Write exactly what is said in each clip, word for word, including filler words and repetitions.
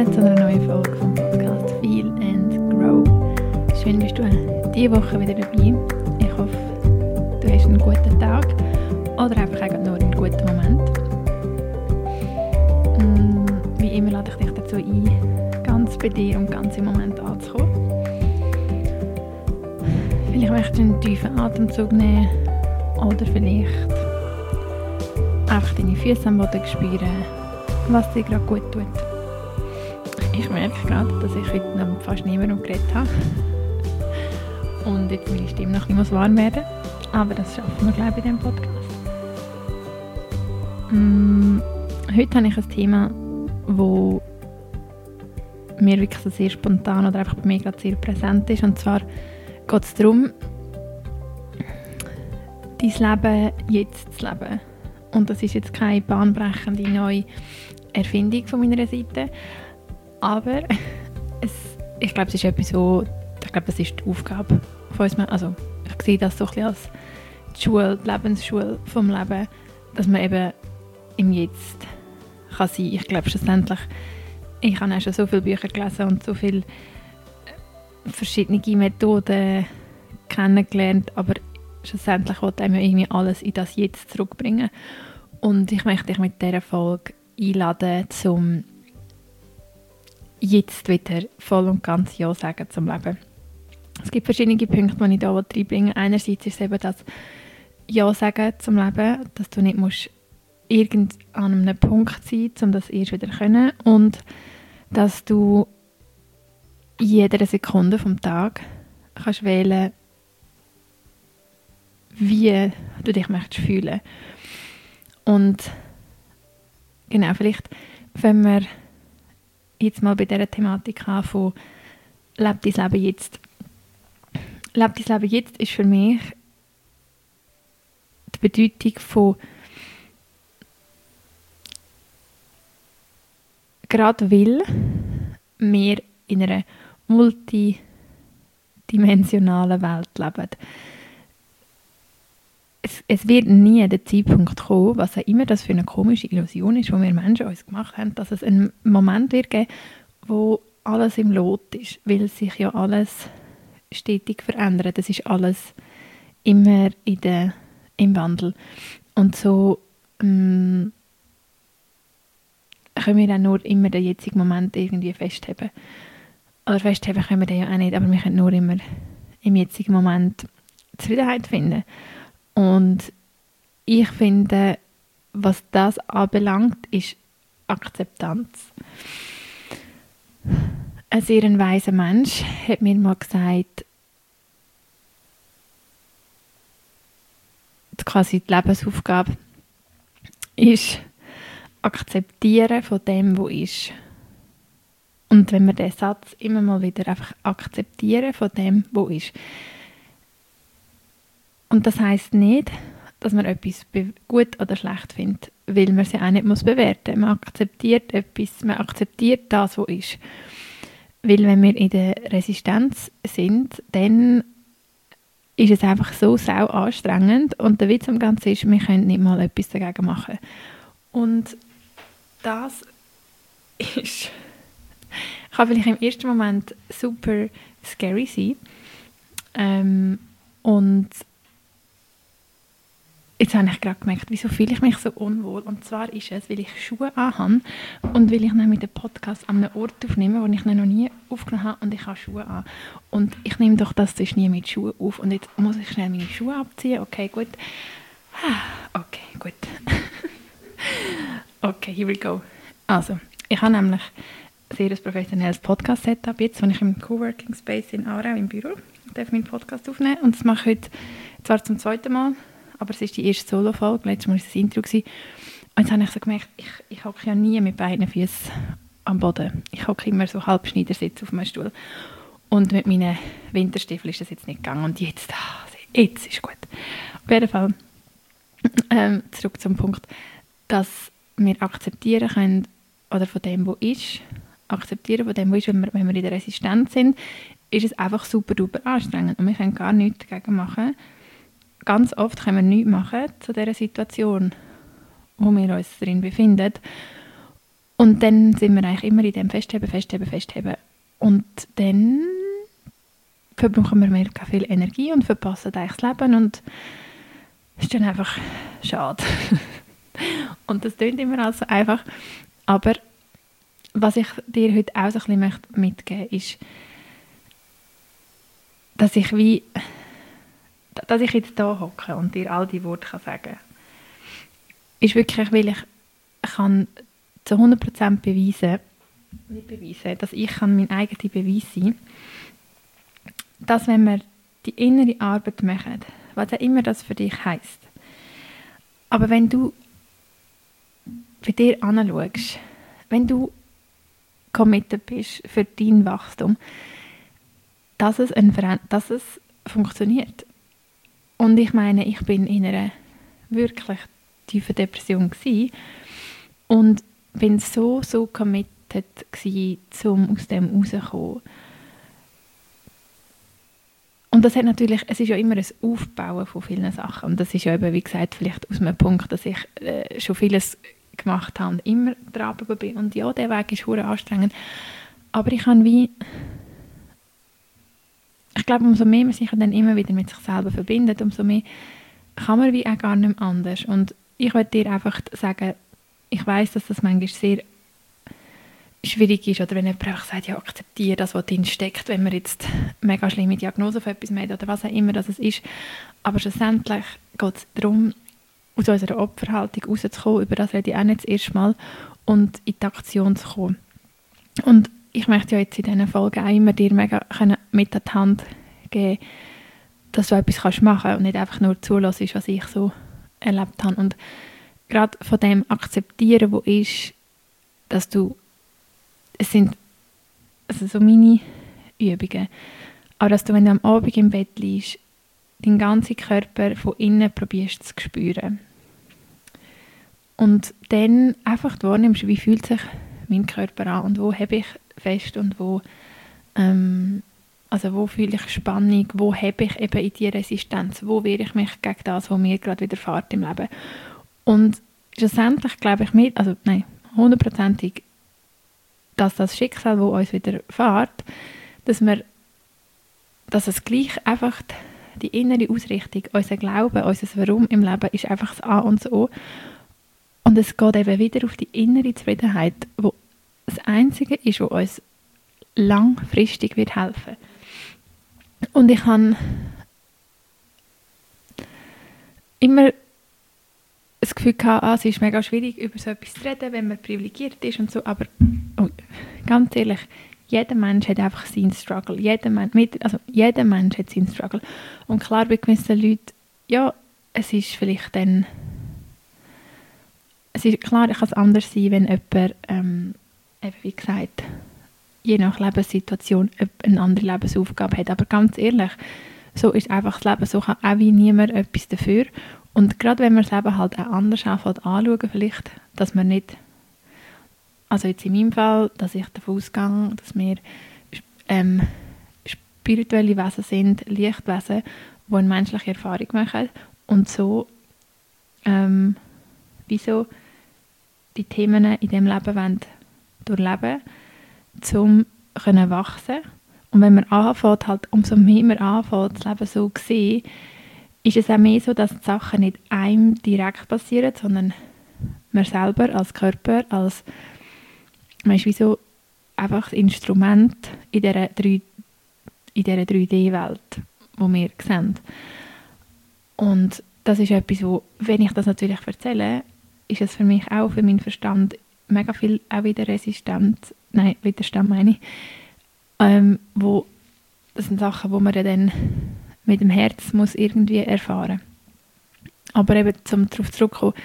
willkommen zu einer neuen Folge vom Podcast Feel and Grow. Schön bist du diese Woche wieder dabei. Ich hoffe, du hast einen guten Tag oder einfach nur einen guten Moment. Wie immer lade ich dich dazu ein, ganz bei dir und ganz im Moment anzukommen. Vielleicht möchtest du einen tiefen Atemzug nehmen oder vielleicht einfach deine Füße am Boden spüren, was dir gerade gut tut. Ich merke gerade, dass ich heute noch fast niemandem geredet habe. Und jetzt meine Stimme noch nicht warm werden. Aber das schaffen wir, glaube ich, in diesem Podcast. Mm, heute habe ich ein Thema, das mir wirklich so sehr spontan oder einfach bei mir gerade sehr präsent ist. Und zwar geht es darum, dein Leben jetzt zu leben. Und das ist jetzt keine bahnbrechende neue Erfindung von meiner Seite. Aber es, ich glaube, es ist etwas, wo, ich glaube, das ist die Aufgabe von uns. Also ich sehe das so ein bisschen als die Schule, die Lebensschule vom Leben, dass man eben im Jetzt kann sein. Ich glaube schlussendlich, ich habe auch schon so viele Bücher gelesen und so viele verschiedene Methoden kennengelernt, aber schlussendlich wollte einem irgendwie alles in das Jetzt zurückbringen. Und ich möchte dich mit dieser Folge einladen, zum jetzt wieder voll und ganz Ja sagen zum Leben. Es gibt verschiedene Punkte, die ich hier reinbringen will. Einerseits ist es eben das Ja sagen zum Leben, dass du nicht musst irgend an einem Punkt sein musst, um das erst wieder zu können. Und dass du in jeder Sekunde vom Tag kannst wählen, wie du dich möchtest fühlen. Und genau, vielleicht, wenn wir jetzt mal bei dieser Thematik an von «Leb dein Leben jetzt». «Leb dein Leben jetzt» ist für mich die Bedeutung von gerade weil wir in einer multidimensionalen Welt leben. Es, es wird nie der Zeitpunkt kommen, was auch immer das für eine komische Illusion ist, die wir Menschen uns gemacht haben, dass es einen Moment wird geben, wo alles im Lot ist, weil sich ja alles stetig verändert. Das ist alles immer in der, im Wandel. Und so ähm, können wir dann nur immer den jetzigen Moment irgendwie festheben. Oder festheben können wir den ja auch nicht, aber wir können nur immer im jetzigen Moment Zufriedenheit finden. Und ich finde, was das anbelangt, ist Akzeptanz. Ein sehr ein weiser Mensch hat mir mal gesagt, quasi die Lebensaufgabe ist Akzeptieren von dem, was ist. Und wenn wir diesen Satz immer mal wieder einfach akzeptieren von dem, was ist. Und das heisst nicht, dass man etwas gut oder schlecht findet, weil man es ja auch nicht muss bewerten muss. Man akzeptiert etwas, man akzeptiert das, was ist. Weil wenn wir in der Resistenz sind, dann ist es einfach so sau anstrengend. Und der Witz am Ganzen ist, wir können nicht mal etwas dagegen machen. Und das ist, kann vielleicht im ersten Moment super scary sein. Ähm, und jetzt habe ich gerade gemerkt, wieso fühle ich mich so unwohl. Und zwar ist es, weil ich Schuhe anhabe und weil ich nämlich den Podcast an einem Ort aufnehme, wo ich noch nie aufgenommen habe und ich habe Schuhe an. Und ich nehme doch das sonst nie mit Schuhen auf. Und jetzt muss ich schnell meine Schuhe abziehen. Okay, gut. Okay, gut. Okay, here we go. Also, ich habe nämlich ein sehr professionelles Podcast-Setup jetzt, wenn ich im Coworking Space in Aarau im Büro darf meinen Podcast aufnehmen. Und das mache ich heute zwar zum zweiten Mal, aber es ist die erste Solo-Folge, letztes Mal war es das Intro. Und jetzt habe ich so gemerkt, ich, ich hocke ja nie mit beiden Füßen am Boden. Ich hocke immer so halb Schneidersitz auf meinem Stuhl. Und mit meinen Winterstiefeln ist das jetzt nicht gegangen. Und jetzt, ah, jetzt ist gut. Auf jeden Fall, ähm, zurück zum Punkt, dass wir akzeptieren können, oder von dem, was ist, akzeptieren von dem, was ist, wenn wir, wenn wir in der Resistenz sind, ist es einfach super duper anstrengend. Und wir können gar nichts dagegen machen. Ganz oft können wir nichts machen zu dieser Situation, wo wir uns drin befinden. Und dann sind wir eigentlich immer in dem Festheben, Festheben, Festheben. Und dann verbrauchen wir mega viel Energie und verpassen eigentlich das Leben und es ist dann einfach schade. Und das klingt immer als so einfach. Aber was ich dir heute auch so ein bisschen mitgeben möchte, ist, dass ich wie, dass ich jetzt hier hocke und dir all die Worte kann sagen kann, ist wirklich, weil ich kann zu hundert Prozent beweisen, nicht beweisen, dass ich kann mein eigener Beweis sein, dass wenn wir die innere Arbeit machen, was auch immer das für dich heisst, aber wenn du für dich anschaust, wenn du committed bist für dein Wachstum, dass es, ein Ver- dass es funktioniert. Und ich meine, ich bin in einer wirklich tiefen Depression gewesen und bin so, so committed gewesen, um aus dem rauszukommen. Und das hat natürlich, es ist ja immer ein Aufbauen von vielen Sachen. Und das ist ja eben, wie gesagt, vielleicht aus einem Punkt, dass ich äh, schon vieles gemacht habe und immer dran bin. Und ja, der Weg ist verdammt anstrengend. Aber ich habe wie, ich glaube, umso mehr man sich dann immer wieder mit sich selber verbindet, umso mehr kann man wie auch gar nicht mehr anders. Und ich würde dir einfach sagen, ich weiss, dass das manchmal sehr schwierig ist, oder wenn jemand einfach sagt, ja, akzeptiere das, was drin steckt, wenn man jetzt mega schlimme Diagnose für etwas hat oder was auch immer das ist. Aber schlussendlich geht es darum, aus unserer Opferhaltung rauszukommen, über das rede ich auch nicht das erste Mal, und in die Aktion zu kommen. Und ich möchte ja jetzt in diesen Folgen auch immer dir mega mit an die Hand geben, dass du etwas kannst machen kannst und nicht einfach nur zulässt, was ich so erlebt habe. Und gerade von dem Akzeptieren, wo ist, dass du, es sind also so meine Übungen, aber dass du, wenn du am Abend im Bett liegst, deinen ganzen Körper von innen probierst zu spüren. Und dann einfach wahrnimmst, wie fühlt sich mein Körper an und wo habe ich fest und wo, ähm, also wo fühle ich Spannung, wo habe ich eben in die Resistenz, wo wehre ich mich gegen das, was mir gerade widerfährt im Leben. Und schlussendlich glaube ich mit, also nein, hundertprozentig, dass das Schicksal, das uns widerfährt, dass wir, dass es gleich einfach die innere Ausrichtung, unser Glauben, unser Warum im Leben ist einfach das A und das O. Und es geht eben wieder auf die innere Zufriedenheit, wo das Einzige ist, was uns langfristig wird helfen. Und ich habe immer das Gefühl gehabt, ah, es ist mega schwierig, über so etwas zu reden, wenn man privilegiert ist und so, aber oh, ganz ehrlich, jeder Mensch hat einfach seinen Struggle. Jeder Mensch, also jeder Mensch hat seinen Struggle. Und klar, bei gewissen Leuten, ja, es ist vielleicht dann, es ist klar, es kann anders sein, wenn jemand, ähm, eben wie gesagt, je nach Lebenssituation eine andere Lebensaufgabe hat. Aber ganz ehrlich, so ist einfach das Leben, so kann auch wie niemand etwas dafür. Und gerade wenn man das Leben halt auch anders anschauen, vielleicht, dass man nicht, also jetzt in meinem Fall, dass ich davon ausgehe, dass wir ähm, spirituelle Wesen sind, Lichtwesen, die eine menschliche Erfahrung machen und so ähm, wieso die Themen in diesem Leben wollen durchleben, um können wachsen. Und wenn man anfängt, halt, umso mehr man anfängt, das Leben so zu sehen, ist es auch mehr so, dass die Sachen nicht einem direkt passieren, sondern man selber als Körper, als man ist wie so einfach das Instrument in dieser drei D-Welt, die wir sehen. Und das ist etwas, wo, wenn ich das natürlich erzähle, ist es für mich auch, für meinen Verstand, mega viel auch wieder resistent, nein, Widerstand meine ich, ähm, wo, das sind Sachen, die man dann mit dem Herz muss irgendwie erfahren. Aber eben, um darauf zurückzukommen,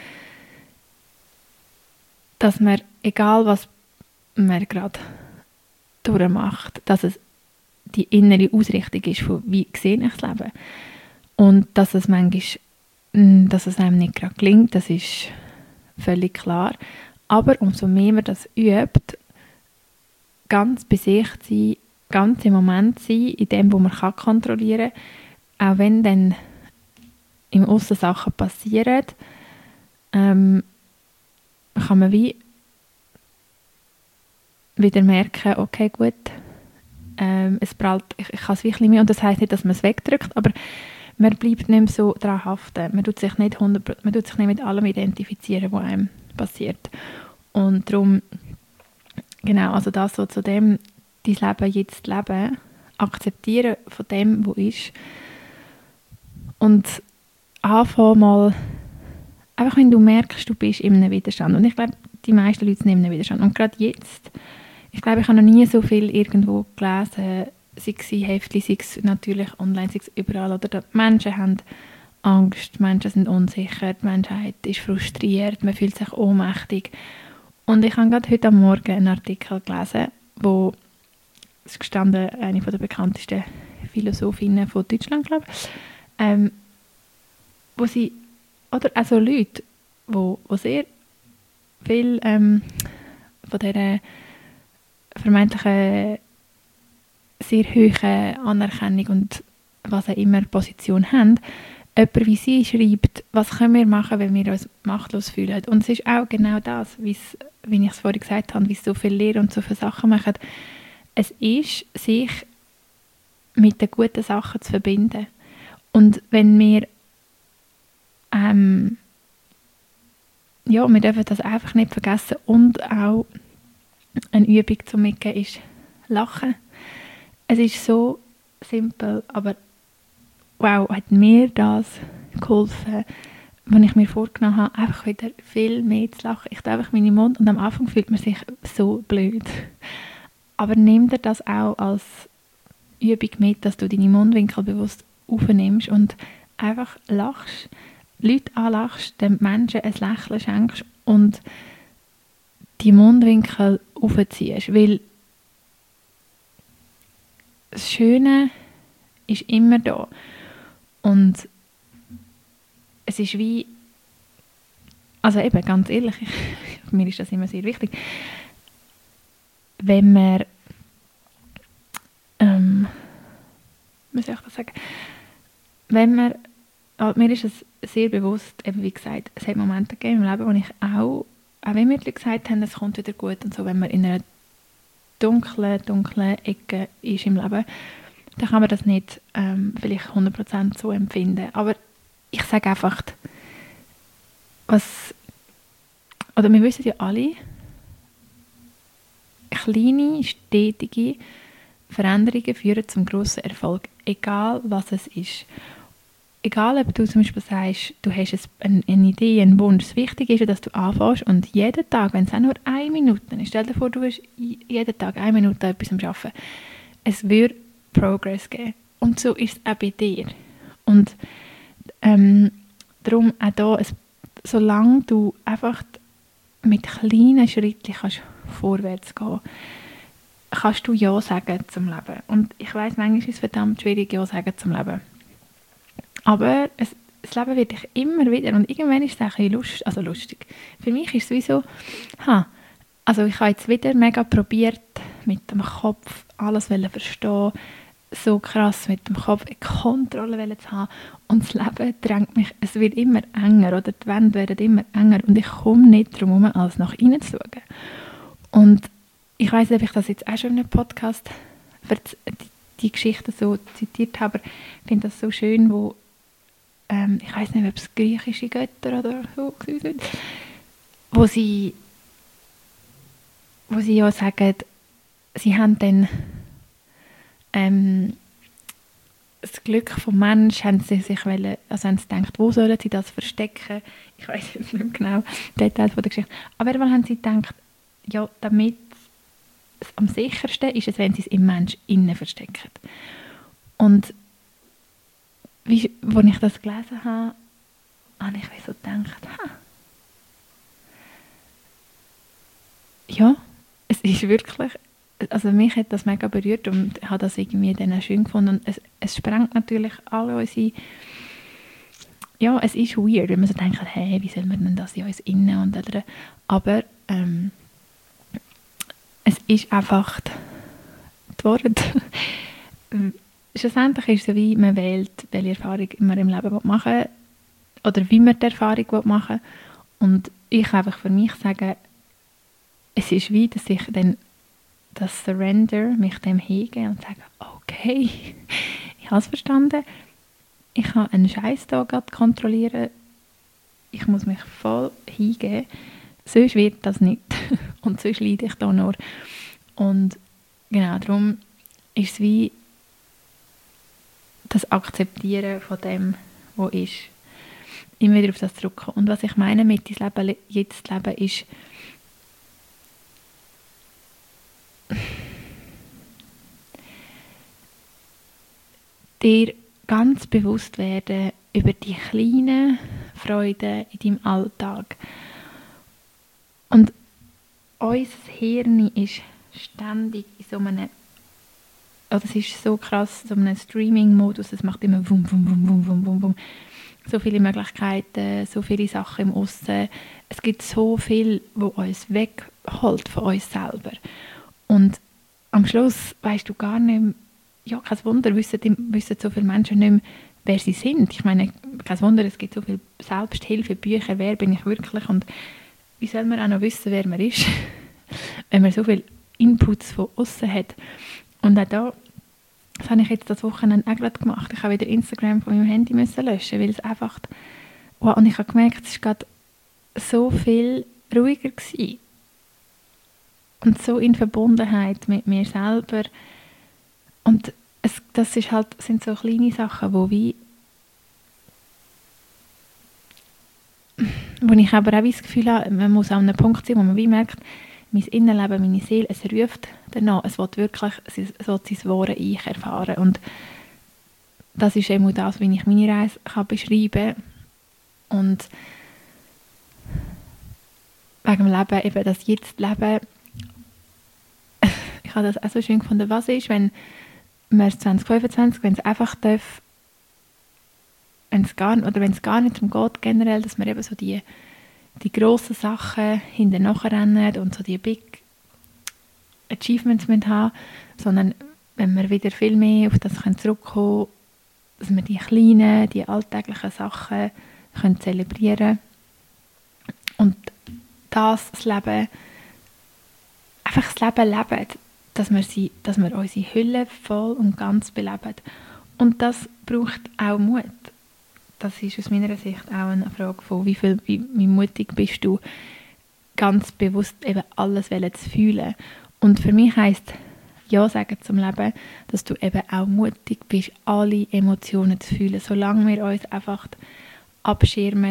dass man, egal was man gerade durchmacht, dass es die innere Ausrichtung ist von, wie sehe ich das Leben. Und dass es manchmal, dass es einem nicht gerade gelingt, das ist völlig klar. Aber umso mehr man das übt, ganz bei sich zu sein, ganz im Moment zu sein, in dem, wo man kann kontrollieren kann, auch wenn dann im Aussen Sachen passieren, ähm, kann man wie wieder merken, okay, gut, ähm, es prallt, ich, ich kann es wirklich mehr, und das heisst nicht, dass man es wegdrückt, aber man bleibt nicht mehr so daran haften. Man tut sich nicht hundert, man tut sich nicht mit allem identifizieren, was einem passiert. Und darum, genau, also das so zu dem, dein Leben jetzt leben, akzeptieren von dem, was ist. Und anfangen mal, einfach wenn du merkst, du bist in einem Widerstand. Und ich glaube, die meisten Leute sind in einem Widerstand. Und gerade jetzt, ich glaube, ich habe noch nie so viel irgendwo gelesen, sei es in Heftchen, sei es natürlich online, sei es überall. Oder die Menschen haben Angst, die Menschen sind unsicher, die Menschheit ist frustriert, man fühlt sich ohnmächtig. Und ich habe gerade heute am Morgen einen Artikel gelesen, wo es gestanden, eine der bekanntesten Philosophinnen von Deutschland, glaube ich, ähm, wo sie, oder also Leute, wo, wo sehr viel ähm, von dieser vermeintlichen sehr hohen Anerkennung und was auch immer Position haben, jemand wie sie schreibt, was können wir machen, wenn wir uns machtlos fühlen. Und es ist auch genau das, wie ich es vorhin gesagt habe, wie es so viel Lehre und so viele Sachen machen. Es ist, sich mit den guten Sachen zu verbinden. Und wenn wir ähm, ja, wir dürfen das einfach nicht vergessen. Und auch eine Übung zum Mitgeben ist Lachen. Es ist so simpel, aber wow, hat mir das geholfen, wenn ich mir vorgenommen habe, einfach wieder viel mehr zu lachen. Ich tue einfach meinen Mund und am Anfang fühlt man sich so blöd. Aber nimm dir das auch als Übung mit, dass du deine Mundwinkel bewusst aufnimmst und einfach lachst, Leute anlachst, den Menschen ein Lächeln schenkst und die Mundwinkel aufziehst. Weil das Schöne ist immer da. Und es ist wie, also eben, ganz ehrlich, ich, mir ist das immer sehr wichtig, wenn man, ähm, wie soll ich das sagen, wenn man, also mir ist es sehr bewusst, eben wie gesagt, es hat Momente gegeben im Leben, wo ich auch, auch wenn mir die Leute gesagt haben, es kommt wieder gut und so, wenn man in einer dunklen, dunklen Ecke ist im Leben, dann kann man das nicht ähm, vielleicht hundert Prozent so empfinden. Aber ich sage einfach, was, oder wir wissen ja alle, kleine, stetige Veränderungen führen zum grossen Erfolg, egal was es ist. Egal, ob du zum Beispiel sagst, du hast eine, eine Idee, einen Wunsch, das Wichtige ist, dass du anfängst und jeden Tag, wenn es auch nur eine Minute ist, stell dir vor, du hast jeden Tag eine Minute etwas am Arbeiten, es wird Progress geben. Und so ist es auch bei dir. Und ähm, darum auch da, es, solange du einfach mit kleinen Schritten kannst vorwärts gehen, kannst du Ja sagen zum Leben. Und ich weiss, manchmal ist es verdammt schwierig, Ja sagen zum Leben. Aber es, das Leben wird dich immer wieder, und irgendwann ist es auch ein bisschen lustig, also lustig. Für mich ist es wie so, ha, also ich habe jetzt wieder mega probiert, mit dem Kopf alles verstehen, so krass mit dem Kopf eine Kontrolle zu haben, und das Leben drängt mich, es wird immer enger, oder die Wände werden immer enger, und ich komme nicht darum herum, alles nach innen zu schauen. Und ich weiss nicht, ob ich das jetzt auch schon in einem Podcast die, die Geschichte so zitiert habe, aber ich finde das so schön, wo ähm, ich weiss nicht, ob es griechische Götter oder so sind, wo sie wo sie ja sagen, sie haben dann ähm, das Glück vom Menschen, haben sie sich wollen, also haben sie gedacht, wo sollen sie das verstecken? Ich weiss jetzt nicht genau Details von der Geschichte. Aber einmal haben sie gedacht, ja, damit es am sichersten ist es, wenn sie es im Mensch innen verstecken. Und wie, als ich das gelesen habe, habe ich so gedacht, ha, ja, es ist wirklich, also mich hat das mega berührt und ich habe das irgendwie dann schön gefunden. Und es, es sprengt natürlich alle unsere, ja, es ist weird, wenn man so denkt, hey, wie soll man denn das in uns innen und oder, aber ähm, es ist einfach die Worte. Schlussendlich ist es so, wie man wählt, welche Erfahrung man im Leben machen will oder wie man die Erfahrung machen will. Und ich kann einfach für mich sagen, es ist wie, dass ich dann das Surrender, mich dem hingeben und sagen, okay, ich habe es verstanden, ich habe einen Scheiß da gerade kontrollieren, ich muss mich voll hingeben, sonst wird das nicht und sonst leide ich da nur. Und genau, darum ist es wie das Akzeptieren von dem, was ist, immer wieder auf das zurückkommen. Und was ich meine mit dein Leben jetzt leben ist, dir ganz bewusst werden über die kleinen Freuden in deinem Alltag. Und unser Hirn ist ständig in so einem, also es ist so krass, so einem Streaming-Modus, es macht immer wum, wum, wum, wum, wum, wum, wum. So viele Möglichkeiten, so viele Sachen im Aussen. Es gibt so viel, was uns wegholt von uns selber. Und am Schluss weisst du gar nicht mehr, ja, kein Wunder, wissen, wissen so viele Menschen nicht mehr, wer sie sind. Ich meine, kein Wunder, es gibt so viele Selbsthilfebücher, wer bin ich wirklich und wie soll man auch noch wissen, wer man ist, wenn man so viele Inputs von außen hat. Und auch da, das habe ich jetzt das Wochenende auch gerade gemacht. Ich habe wieder Instagram von meinem Handy müssen löschen, weil es einfach, wow, und ich habe gemerkt, es war gerade so viel ruhiger gewesen. Und so in Verbundenheit mit mir selber. Und es, das ist halt, sind so kleine Sachen, wo wie wo ich aber auch das Gefühl habe, man muss an einem Punkt sein, wo man wie merkt, mein Innenleben, meine Seele, es ruft danach, es will wirklich, es will sein wahres Ich erfahren. Und das ist eben das, wie ich meine Reise kann beschreiben kann. Und wegen dem Leben, eben das Jetzt-Leben, ich habe das auch so schön gefunden, was ist, wenn man zwanzig fünfundzwanzig, wenn es einfach darf, wenn es gar, oder wenn es gar nicht darum geht, generell, dass man eben so die, die grossen Sachen hinterher rennen und so die Big Achievements haben, sondern wenn wir wieder viel mehr auf das zurückkommen können, dass wir die kleinen, die alltäglichen Sachen können zelebrieren und das, das Leben, einfach das Leben leben, dass wir, sie, dass wir unsere Hülle voll und ganz beleben. Und das braucht auch Mut. Das ist aus meiner Sicht auch eine Frage von, wie, viel, wie, wie mutig bist du, ganz bewusst eben alles zu fühlen. Und für mich heisst Ja sagen zum Leben, dass du eben auch mutig bist, alle Emotionen zu fühlen, solange wir uns einfach abschirmen.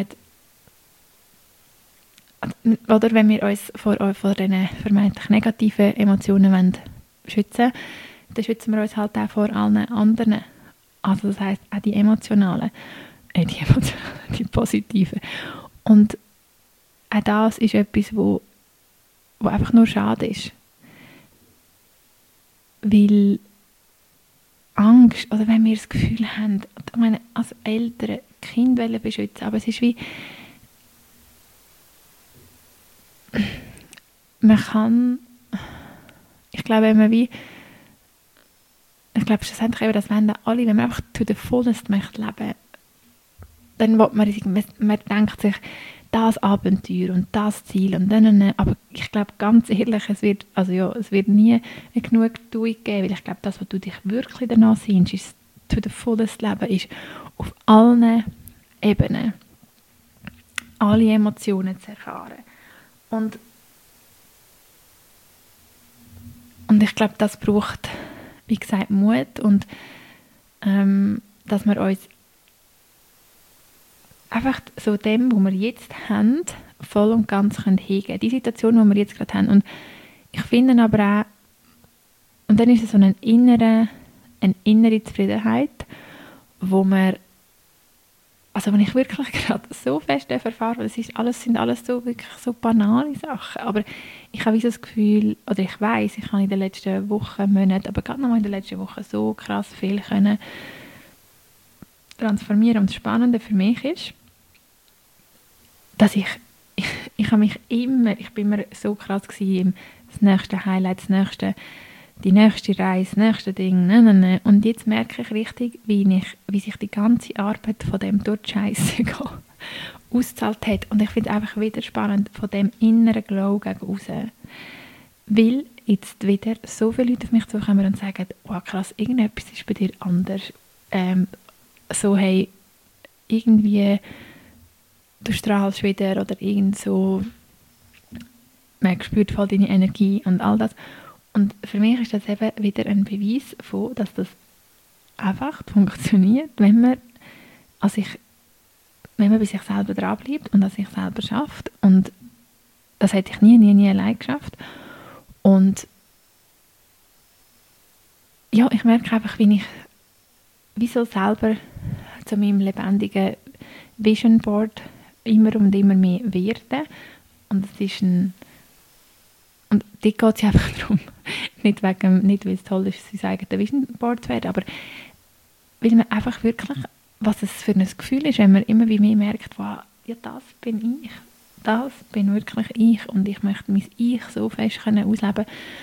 Oder wenn wir uns vor, vor diesen vermeintlich negativen Emotionen wollen schützen, dann schützen wir uns halt auch vor allen anderen. Also das heisst auch die emotionalen, äh, die emotionalen, die positiven. Und auch das ist etwas, wo, wo einfach nur schade ist. Weil Angst, oder wenn wir das Gefühl haben, ich meine, als Eltern Kinder wollen beschützen, aber es ist wie, man kann, ich glaube, wenn man wie, ich glaube schlussendlich eben, dass wenn alle, wenn man einfach to the fullest möchte leben, dann will man, man, man denkt sich, das Abenteuer und das Ziel und dann, aber ich glaube ganz ehrlich, es wird, also ja, es wird nie eine Genugtuung geben, weil ich glaube, das, was du dich wirklich danach sehnst, ist to the fullest Leben, ist auf allen Ebenen alle Emotionen zu erfahren. Und, und ich glaube, das braucht, wie gesagt, Mut und ähm, dass wir uns einfach so dem, was wir jetzt haben, voll und ganz können hingeben. Die Situation, die wir jetzt gerade haben. Und ich finde aber auch, und dann ist es so eine innere, eine innere Zufriedenheit, wo man, also wenn ich wirklich gerade so fest erfahre, das ist alles, sind alles so wirklich so banale Sachen, aber ich habe so das Gefühl, oder ich weiss, ich habe in den letzten Wochen, Monaten, aber gerade noch mal in den letzten Wochen so krass viel können transformieren. Und das Spannende für mich ist, dass ich, ich, ich habe mich immer, ich bin immer so krass gewesen, das nächste Highlight, das nächste, die nächste Reise, das nächste Ding, ne, ne, ne. Und jetzt merke ich richtig, wie, ich, wie sich die ganze Arbeit von dem dort Scheisse ausgezahlt hat. Und ich finde es einfach wieder spannend, von dem inneren Glow gegen raus. Weil jetzt wieder so viele Leute auf mich zukommen und sagen, oh krass, irgendetwas ist bei dir anders. Ähm, so, hey, irgendwie, du strahlst wieder oder irgend so, man spürt voll deine Energie und all das. Und für mich ist das eben wieder ein Beweis von, dass das einfach funktioniert, wenn man an sich, wenn man bei sich selber dranbleibt und an sich selber schafft. Und das hätte ich nie, nie, nie allein geschafft. Und ja, ich merke einfach, wie ich wieso selber zu meinem lebendigen Vision Board immer und immer mehr werde. Und es ist ein und dort geht es einfach darum, nicht, wegen, nicht weil es toll ist, sein eigenes Vision Board zu werden, aber weil man einfach wirklich, was es für ein Gefühl ist, wenn man immer wie mehr merkt, wow, ja, das bin ich, das bin wirklich ich und ich möchte mein Ich so fest können ausleben.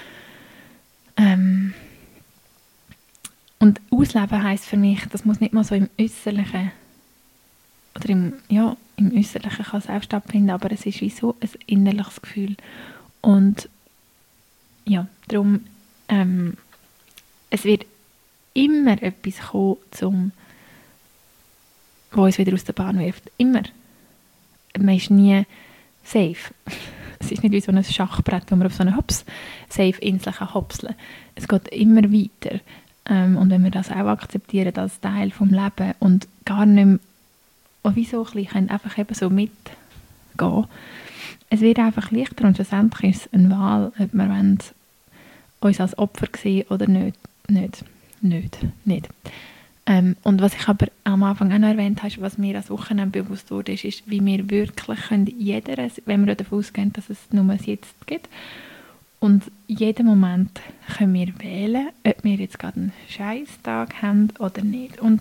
Ähm, und ausleben heisst für mich, das muss nicht mal so im Äußerlichen oder im, ja, im Äußerlichen kann es auch stattfinden, aber es ist wie so ein innerliches Gefühl. Und ja, darum, ähm, es wird immer etwas kommen, zum, was uns wieder aus der Bahn wirft. Immer. Man ist nie safe. Es ist nicht wie so ein Schachbrett, wo man auf so eine Hops, safe Insel kann hopseln. Es geht immer weiter. Ähm, und wenn wir das auch akzeptieren als Teil des Lebens und gar nicht mehr, und wie so ein bisschen, einfach eben so mitgehen, es wird einfach leichter und schlussendlich ist es eine Wahl, ob wir wollen, uns als Opfer sehen oder nicht. Nicht. Nicht. Nicht. Ähm, und was ich aber am Anfang auch noch erwähnt habe, was mir als Wochenende bewusst wurde, ist, ist, wie wir wirklich können jeder, wenn wir davon ausgehen, dass es nur ein Jetzt gibt, und jeden Moment können wir wählen, ob wir jetzt gerade einen Scheiß-Tag haben oder nicht. Und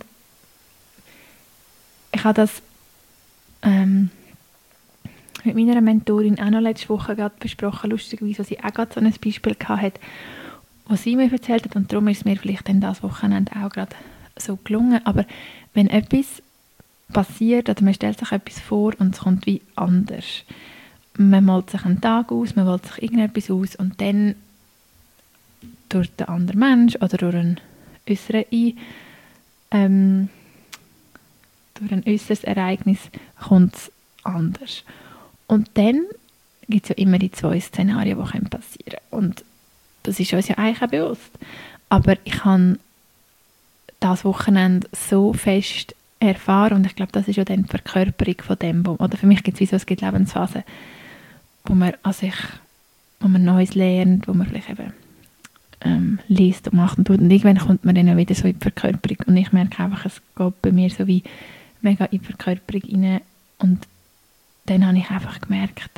ich habe das ähm, mit meiner Mentorin auch noch letzte Woche gerade besprochen, lustigerweise, weil sie auch gerade so ein Beispiel hatte, was sie mir erzählt hat, und darum ist es mir vielleicht dann das Wochenende auch gerade so gelungen. Aber wenn etwas passiert oder man stellt sich etwas vor und es kommt wie anders, man malt sich einen Tag aus, man malt sich irgendetwas aus und dann durch den anderen Mensch oder durch ein äußeres Ein, ähm, durch ein äußeres Ereignis kommt es anders. Und dann gibt es ja immer die zwei Szenarien, die passieren können. Und das ist uns ja eigentlich auch bewusst. Aber ich habe das Wochenende so fest erfahren und ich glaube, das ist ja dann die Verkörperung von dem, wo, oder für mich gibt es wie so, es gibt Lebensphasen, wo man an sich, wo man Neues lernt, wo man vielleicht eben ähm, liest und macht und tut und irgendwann kommt man dann wieder so in die Verkörperung und ich merke einfach, es geht bei mir so wie mega in die Verkörperung rein und dann habe ich einfach gemerkt,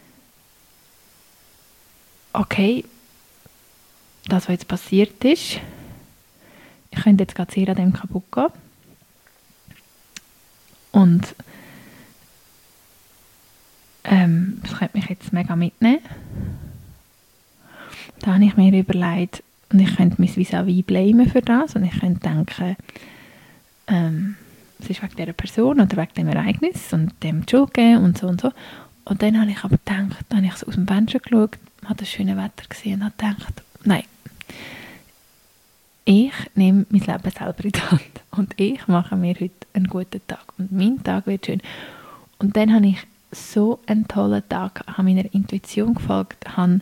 okay, das, was jetzt passiert ist, ich könnte jetzt gerade sehr an dem kaputt gehen. Und ähm, das könnte mich jetzt mega mitnehmen. Da habe ich mir überlegt, und ich könnte mich vis-à-vis blamen für das, und ich könnte denken, ähm, es ist wegen dieser Person oder wegen dem Ereignis und dem die Schuld gegeben und so und so. Und dann habe ich aber gedacht, dann habe ich so aus dem Fenster geschaut, habe das schöne Wetter gesehen und habe gedacht, nein, ich nehme mein Leben selber in die Hand und ich mache mir heute einen guten Tag und mein Tag wird schön. Und dann habe ich so einen tollen Tag, habe meiner Intuition gefolgt, habe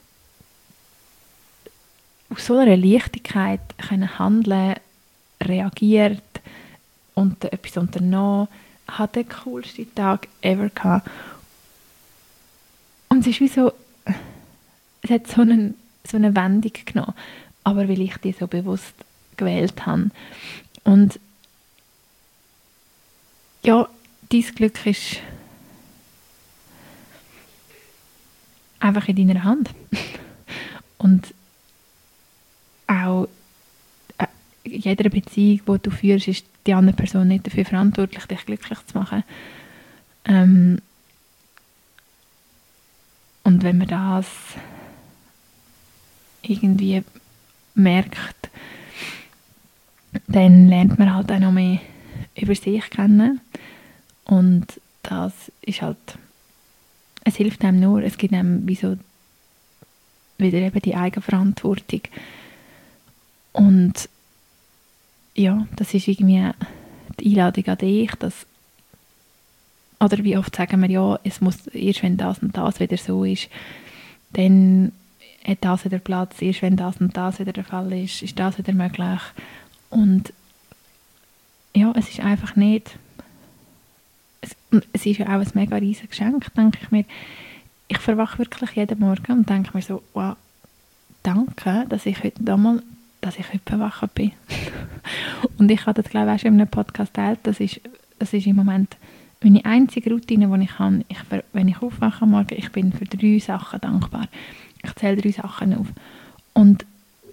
aus so einer Leichtigkeit können handeln, reagiert und etwas unternommen, hatte den coolsten Tag ever gehabt. Und es ist wie so, es hat so, einen, so eine Wendung genommen, aber weil ich die so bewusst gewählt habe. Und ja, dein Glück ist einfach in deiner Hand. Und auch äh, in jeder Beziehung, die du führst, ist die andere Person nicht dafür verantwortlich, dich glücklich zu machen. Ähm, und wenn man das irgendwie merkt, dann lernt man halt auch noch mehr über sich kennen. Und das ist halt, es hilft einem nur, es gibt einem wie so wieder eben die Eigenverantwortung. Und ja, das ist irgendwie die Einladung an dich, dass, oder wie oft sagen wir, ja, es muss erst wenn das und das wieder so ist, dann hat das wieder Platz, erst wenn das und das wieder der Fall ist, ist das wieder möglich. Und ja, es ist einfach nicht, es, es ist ja auch ein mega riesiges Geschenk, denke ich mir. Ich verwache wirklich jeden Morgen und denke mir so, wow, danke, dass ich heute damals, dass ich heute verwacht bin. Und ich habe das, glaube ich, auch schon in einem Podcast geteilt, das ist, das ist im Moment meine einzige Routine, die ich habe. Ich, wenn ich aufwache am Morgen, ich bin für drei Sachen dankbar. Ich zähle drei Sachen auf. Und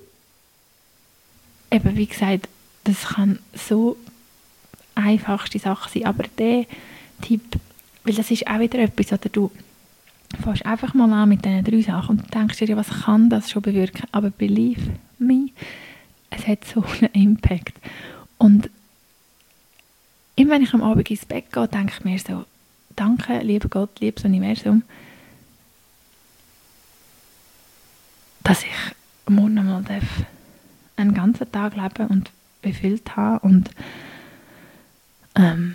eben, wie gesagt, das kann so einfachste Sache sein, aber der Tipp, weil das ist auch wieder etwas, oder du fängst einfach mal an mit diesen drei Sachen und denkst dir, ja, was kann das schon bewirken? Aber believe me, es hat so einen Impact. Und immer wenn ich am Abend ins Bett gehe, denke ich mir so, danke, lieber Gott, liebes Universum, dass ich morgen mal einen ganzen Tag leben und befüllt habe. Und ähm,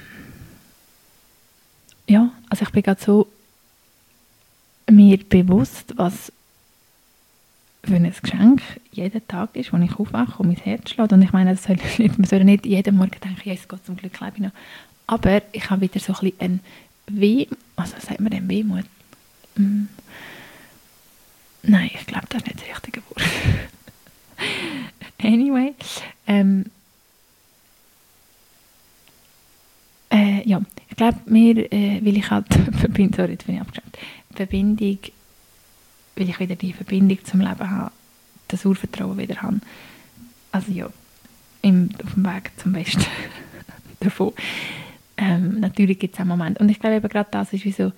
ja, also ich bin gerade so mir bewusst, was für ein Geschenk jeden Tag ist, wo ich aufwache und mein Herz schlägt. Und ich meine, das soll nicht, man soll nicht jeden Morgen denken, Jesus Gott, zum Glück lebe ich noch. Aber ich habe wieder so ein bisschen ein Weh, also sagt man denn Wehmut? Hm. Nein, ich glaube, das ist nicht das richtige Wort. Anyway, ähm, äh, ja, ich glaube, mir, äh, weil ich halt Verbindung, sorry, jetzt bin ich abgeschafft, Verbindung, weil ich wieder die Verbindung zum Leben habe, das Urvertrauen wieder habe. Also ja, im, auf dem Weg zum Besten davon. Ähm, natürlich gibt es auch Momente. Und ich glaube eben gerade das ist wie so,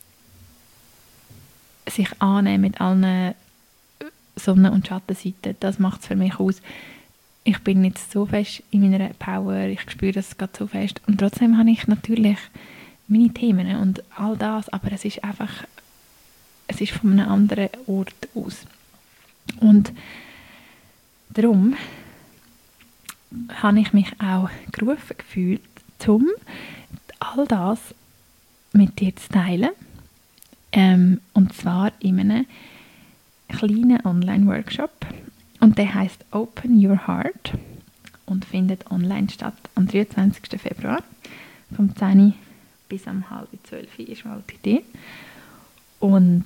sich annehmen mit allen Sonnen- und Schattenseiten, das macht es für mich aus. Ich bin jetzt so fest in meiner Power, ich spüre das gerade so fest. Und trotzdem habe ich natürlich meine Themen und all das, aber es ist einfach, es ist von einem anderen Ort aus. Und darum habe ich mich auch gerufen gefühlt, um all das mit dir zu teilen. Ähm, und zwar in einem kleinen Online-Workshop. Und der heisst Open Your Heart und findet online statt am dreiundzwanzigsten Februar. Vom zehn bis um halb zwölf ist mal die Idee. Und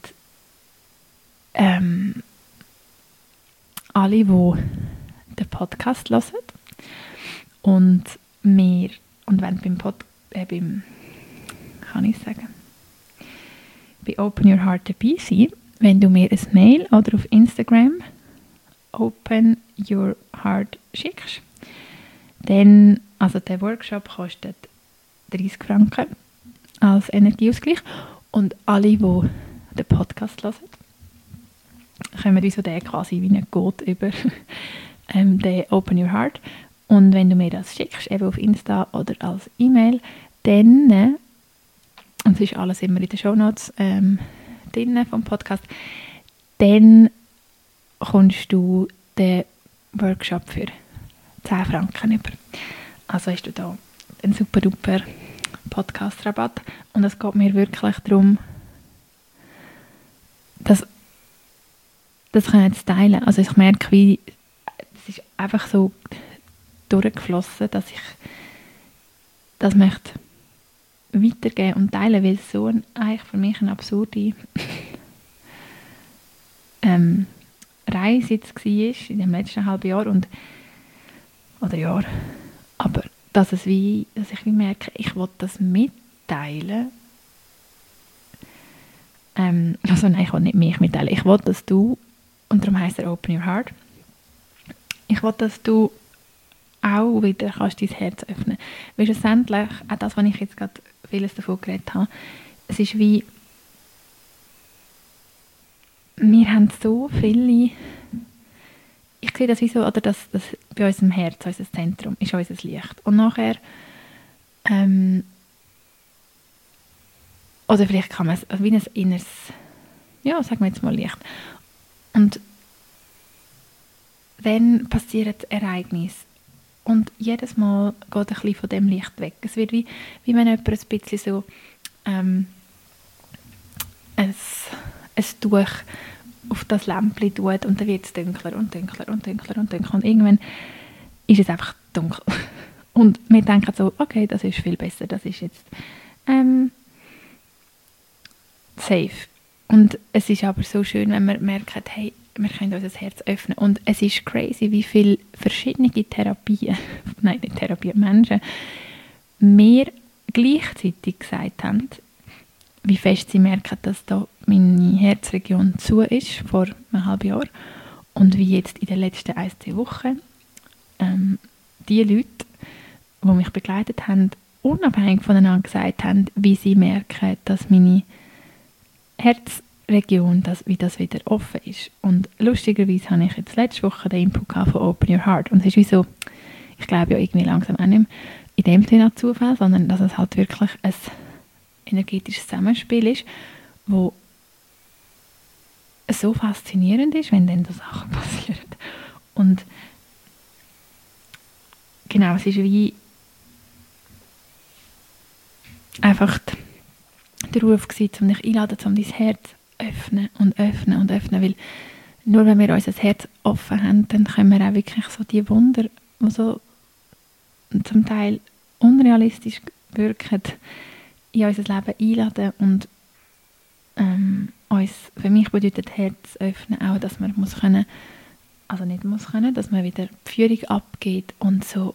ähm, alle, die den Podcast hören und mir und wenn beim Pod, äh, beim, kann ich sagen, bei Open Your Heart dabei sein, wenn du mir ein Mail oder auf Instagram Open Your Heart schickst, dann, also der Workshop kostet dreißig Franken als Energieausgleich und alle, die den Podcast hören, kommen uns so den quasi wie ein Code über ähm, den Open Your Heart. Und wenn du mir das schickst, eben auf Insta oder als E-Mail, dann, äh, und es ist alles immer in den Shownotes ähm, drin vom Podcast, dann kommst du den Workshop für zehn Franken über. Also hast du da einen super duper Podcast-Rabatt. Und es geht mir wirklich darum, dass das kann ich jetzt teilen. Also ich merke, wie es ist einfach so durchgeflossen, dass ich das möchte weitergeben und teilen, weil es so ein, eigentlich für mich eine absurde ähm, Reise jetzt war in dem letzten halben Jahr und oder Jahr, aber dass es wie, dass ich wie merke, ich will das mitteilen. Ähm, also nein, ich will nicht mich mitteilen. Ich will, dass du, und darum heisst er Open Your Heart, ich will, dass du auch wieder kannst dein Herz öffnen. Weil schlussendlich, auch das, was ich jetzt gerade vieles davon geredet habe, es ist wie, wir haben so viele, ich sehe das wie so, oder das, das bei unserem Herz, unser Zentrum, ist unser Licht. Und nachher, ähm, oder vielleicht kann man es, also wie ein inneres, ja, sagen wir jetzt mal Licht. Und dann passiert ein Ereignis. Und jedes Mal geht ein bisschen von dem Licht weg. Es wird wie, wie wenn jemand ein bisschen so ähm, ein, ein Tuch auf das Lämpchen tut und dann wird es dunkler und dunkler und dunkler und dunkler. Und irgendwann ist es einfach dunkel. Und wir denken so, okay, das ist viel besser, das ist jetzt ähm, safe. Und es ist aber so schön, wenn man merkt, hey, wir können unser Herz öffnen. Und es ist crazy, wie viele verschiedene Therapien, nein, nicht Therapien, Menschen, mir gleichzeitig gesagt haben, wie fest sie merken, dass da meine Herzregion zu ist, vor einem halben Jahr. Und wie jetzt in den letzten ein, zwei Wochen ähm, die Leute, die mich begleitet haben, unabhängig voneinander gesagt haben, wie sie merken, dass meine Herzregion, dass, wie das wieder offen ist. Und lustigerweise habe ich jetzt letzte Woche den Input von Open Your Heart. Und es ist wie so, ich glaube ja irgendwie langsam auch nicht mehr in dem Sinne an Zufall, sondern dass es halt wirklich ein energetisches Zusammenspiel ist, wo so faszinierend ist, wenn dann so Sachen passieren. Und genau, es ist wie einfach der Ruf gewesen, um dich einzuladen, um dein Herz öffnen und öffnen und öffnen, weil nur wenn wir unser Herz offen haben, dann können wir auch wirklich so die Wunder, die so zum Teil unrealistisch wirken, in unser Leben einladen und ähm, uns, für mich bedeutet Herz öffnen auch, dass man muss können, also nicht muss können, dass man wieder die Führung abgeht und so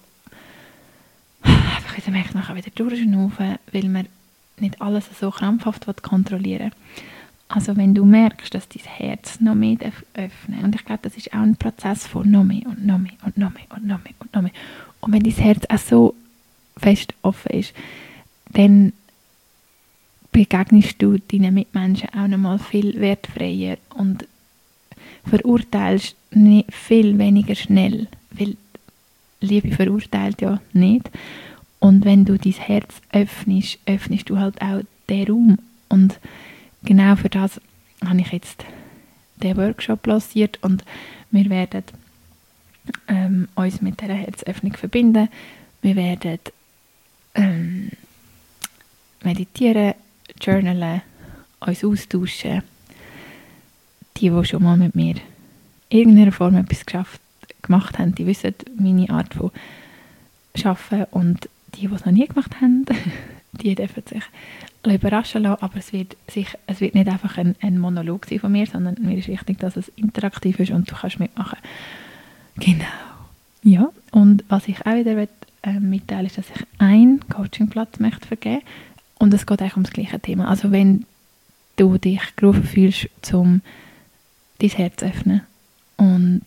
einfach wieder merkt, nachher wieder durchschnaufen, weil man nicht alles so krampfhaft kontrollieren will. Also wenn du merkst, dass dein Herz noch mehr öffnet, und ich glaube, das ist auch ein Prozess von noch mehr und noch mehr und noch mehr und noch mehr und noch mehr. Und wenn dein Herz auch so fest offen ist, dann begegnest du deinen Mitmenschen auch noch mal viel wertfreier und verurteilst nicht viel weniger schnell, weil Liebe verurteilt ja nicht. Und wenn du dein Herz öffnest, öffnest du halt auch den Raum. Und genau für das habe ich jetzt den Workshop lanciert und wir werden ähm, uns mit dieser Herzöffnung verbinden. Wir werden ähm, meditieren, journalen, uns austauschen. Die, die schon mal mit mir in irgendeiner Form etwas geschafft, gemacht haben, die wissen meine Art von Arbeiten. Und die, die es noch nie gemacht haben, die dürfen sich überraschen lassen. Aber es wird, sich, es wird nicht einfach ein, ein Monolog sein von mir, sondern mir ist wichtig, dass es interaktiv ist und du kannst mitmachen. Genau. Ja, und was ich auch wieder will, äh, mitteilen ist, dass ich einen Coachingplatz möchte vergeben. Und es geht eigentlich um das gleiche Thema. Also wenn du dich gerufen fühlst, um dein Herz zu öffnen und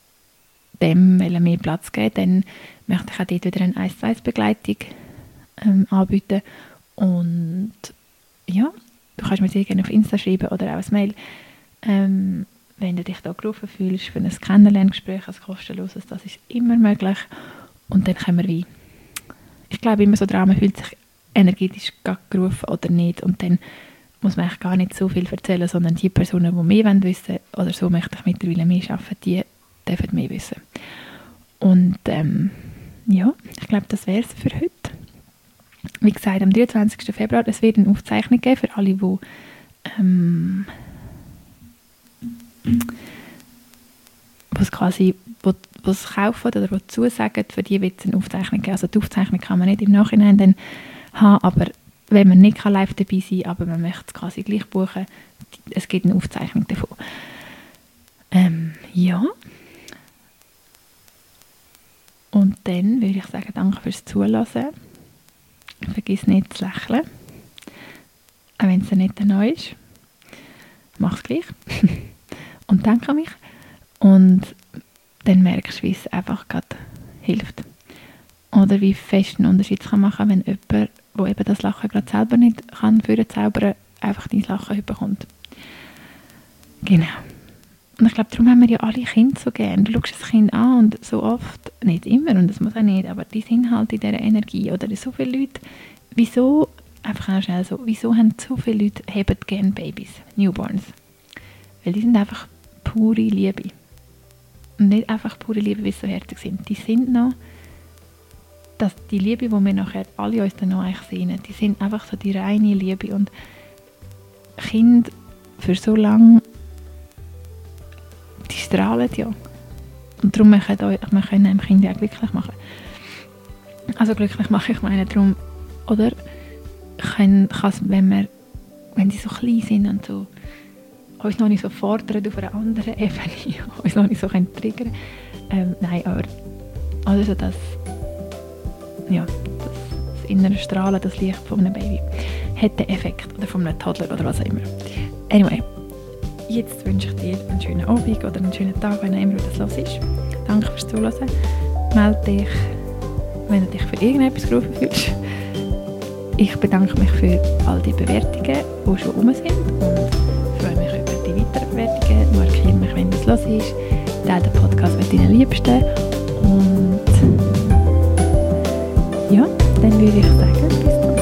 dem mehr Platz geben, dann möchte ich auch dort wieder eine eins zu eins Begleitung ähm, anbieten. Und ja, du kannst mir sehr gerne auf Insta schreiben oder auch ein Mail, ähm, wenn du dich da gerufen fühlst für ein Kennenlerngespräch, ein kostenloses, das ist immer möglich. Und dann können wir wie, ich glaube immer so dran, man fühlt sich energetisch gerufen oder nicht, und dann muss man eigentlich gar nicht so viel erzählen, sondern die Personen, die mehr wissen wollen, oder so möchte ich mittlerweile mehr arbeiten, die dürfen mehr wissen. Und ähm, ja, ich glaube, das wäre es für heute. Wie gesagt, am dreiundzwanzigsten Februar, es wird eine Aufzeichnung geben für alle, die ähm, was quasi was kaufen oder was zusagen, für die wird es eine Aufzeichnung geben. Also die Aufzeichnung kann man nicht im Nachhinein dann haben, aber wenn man nicht live dabei sein kann, aber man möchte es quasi gleich buchen, es gibt eine Aufzeichnung davon. Ähm, ja. Und dann würde ich sagen, danke fürs Zuhören. Vergiss nicht zu lächeln. Auch wenn es nicht neu ist. Mach es gleich. Und denke an mich. Und dann merkst du, wie es einfach gerade hilft. Oder wie fest einen Unterschied kann machen, wenn jemand, der eben das Lachen gerade selber nicht kann, für den Zauberer einfach dein Lachen bekommt. Genau. Und ich glaube, darum haben wir ja alle Kinder so gerne. Du schaust das Kind an und so oft, nicht immer, und das muss auch nicht, aber die sind halt in dieser Energie. Oder so viele Leute, wieso, einfach auch schnell so, wieso haben so viele Leute haben gerne Babys, Newborns? Weil die sind einfach pure Liebe. Und nicht einfach pure Liebe, wie sie so herzig sind. Die sind noch, dass die Liebe, die wir nachher alle uns dann noch eigentlich sehen, die sind einfach so die reine Liebe. Und Kinder für so lange, die strahlen ja. Und darum können wir einem Kind ja glücklich machen. Also glücklich machen, ich meine darum, oder? Kann es, wenn wir, wenn die so klein sind und so, uns noch nicht so fordern auf einer anderen Ebene, uns noch nicht so können triggern, ähm, nein, aber also das, ja, das, das innere Strahlen, das Licht von einem Baby, hat den Effekt, oder von einem Toddler oder was auch immer. Anyway, jetzt wünsche ich dir einen schönen Abend oder einen schönen Tag, wenn immer das los ist. Danke fürs Zuhören. Melde dich, wenn du dich für irgendetwas gerufen fühlst. Ich bedanke mich für all die Bewertungen, die schon rum sind, und freue mich über die weiteren Bewertungen. Markiere mich, wenn das los ist. Teile den Podcast mit deinen Liebsten. Und ja, dann würde ich sagen, bis zum